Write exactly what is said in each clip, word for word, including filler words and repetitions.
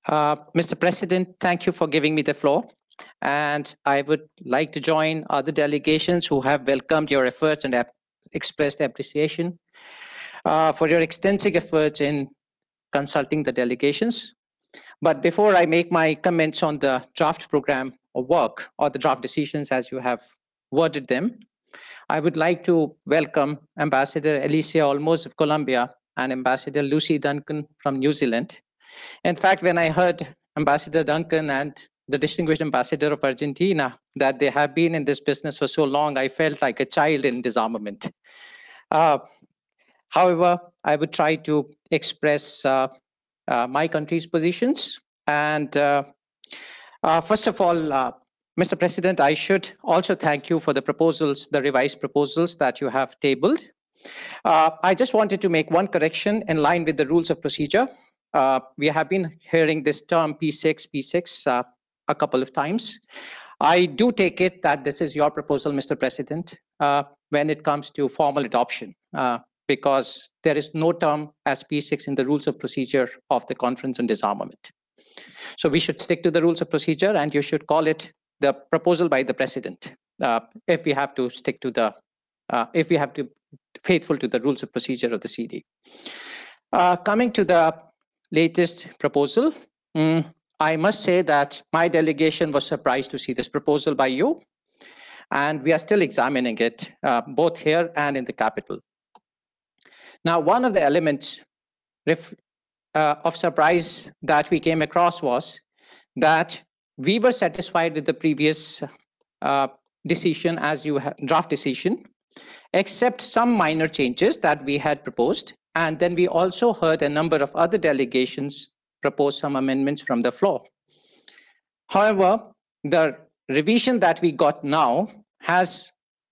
Uh, Mister President, thank you for giving me the floor. And I would like to join other delegations who have welcomed your efforts and have expressed appreciation uh, for your extensive efforts in consulting the delegations. But before I make my comments on the draft program of work or the draft decisions as you have worded them, I would like to welcome Ambassador Alicia Olmos of Colombia and Ambassador Lucy Duncan from New Zealand. In fact, when I heard Ambassador Duncan and the distinguished ambassador of Argentina that they have been in this business for so long, I felt like a child in disarmament. Uh, however, I would try to express uh, uh, my country's positions. And uh, uh, first of all, uh, Mister President, I should also thank you for the proposals, the revised proposals that you have tabled. Uh, I just wanted to make one correction in line with the rules of procedure. Uh, we have been hearing this term P six, P six uh, a couple of times. I do take it that this is your proposal, Mister President, uh, when it comes to formal adoption, uh, because there is no term as P six in the rules of procedure of the Conference on Disarmament. So we should stick to the rules of procedure, and you should call it the proposal by the President uh, if we have to stick to the, uh, if we have to faithful to the rules of procedure of the C D. Uh, coming to the latest proposal, mm, I must say that my delegation was surprised to see this proposal by you, and we are still examining it uh, both here and in the capital. Now, one of the elements ref, uh, of surprise that we came across was that we were satisfied with the previous uh, decision as you have draft decision, except some minor changes that we had proposed. And then we also heard a number of other delegations propose some amendments from the floor. However, the revision that we got now has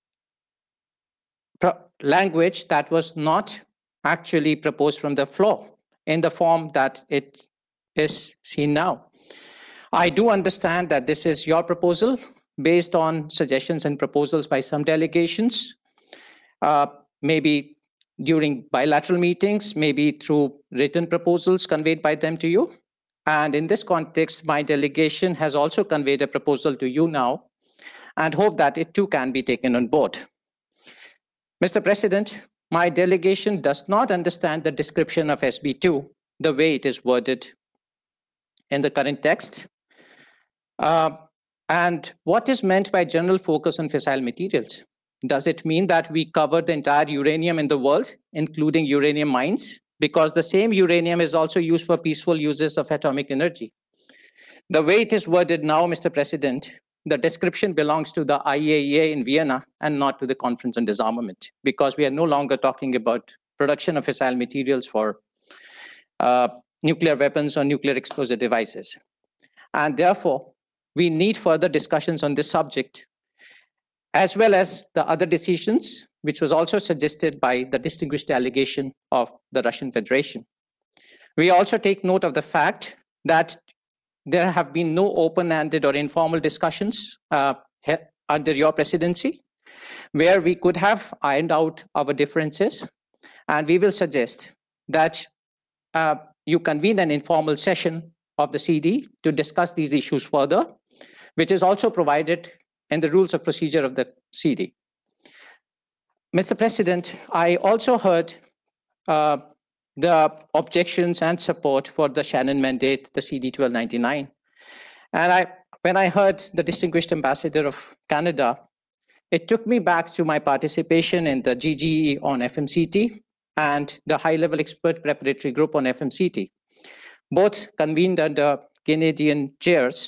language that was not actually proposed from the floor in the form that it is seen now. I do understand that this is your proposal based on suggestions and proposals by some delegations, uh, maybe during bilateral meetings, maybe through written proposals conveyed by them to you. And in this context, my delegation has also conveyed a proposal to you now and hope that it too can be taken on board. Mister President, my delegation does not understand the description of S B two the way it is worded in the current text. Uh, and what is meant by general focus on fissile materials? Does it mean that we cover the entire uranium in the world, including uranium mines? Because the same uranium is also used for peaceful uses of atomic energy. The way it is worded now, Mister President, the description belongs to the I A E A in Vienna and not to the Conference on Disarmament, because we are no longer talking about production of fissile materials for uh, nuclear weapons or nuclear explosive devices. And therefore, we need further discussions on this subject, as well as the other decisions, which was also suggested by the distinguished delegation of the Russian Federation. We also take note of the fact that there have been no open-ended or informal discussions uh, under your presidency, where we could have ironed out our differences. And we will suggest that uh, you convene an informal session of the C D to discuss these issues further, which is also provided in the rules of procedure of the C D. Mister President, I also heard uh, the objections and support for the Shannon mandate, the C D twelve ninety-nine. And I, when I heard the distinguished ambassador of Canada, it took me back to my participation in the G G E on F M C T and the high-level expert preparatory group on F M C T, both convened under Canadian chairs.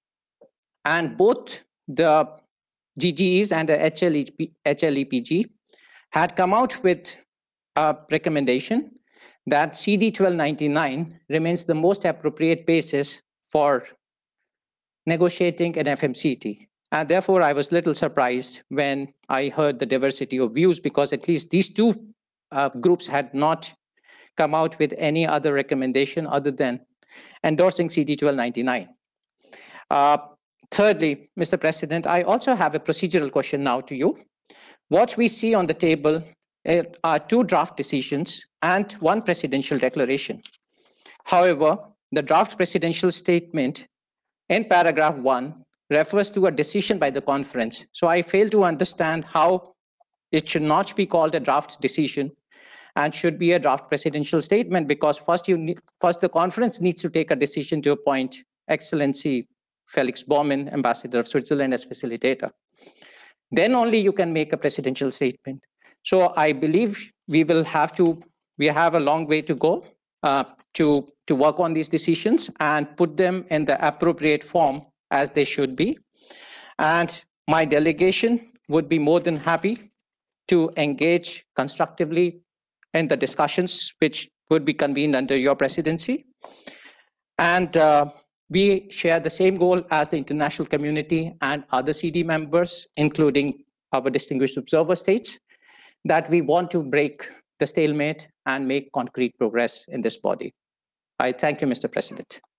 And both the G G Es and the H L E P G had come out with a recommendation that C D twelve ninety-nine remains the most appropriate basis for negotiating an F M C T. And therefore, I was a little surprised when I heard the diversity of views, because at least these two uh, groups had not come out with any other recommendation other than endorsing C D twelve ninety-nine. Uh, thirdly, Mister President, I also have a procedural question now to you. What we see on the table are two draft decisions and one presidential declaration. However, the draft presidential statement in paragraph one refers to a decision by the conference. So I fail to understand how it should not be called a draft decision and should be a draft presidential statement, because first you need, first the conference needs to take a decision to appoint Excellency Felix Baumann, Ambassador of Switzerland, as facilitator. Then only you can make a presidential statement. So I believe we will have to, we have a long way to go uh, to, to work on these decisions and put them in the appropriate form as they should be. And my delegation would be more than happy to engage constructively in the discussions which would be convened under your presidency. And uh, we share the same goal as the international community and other C D members, including our distinguished observer states, that we want to break the stalemate and make concrete progress in this body. I thank you, Mister President.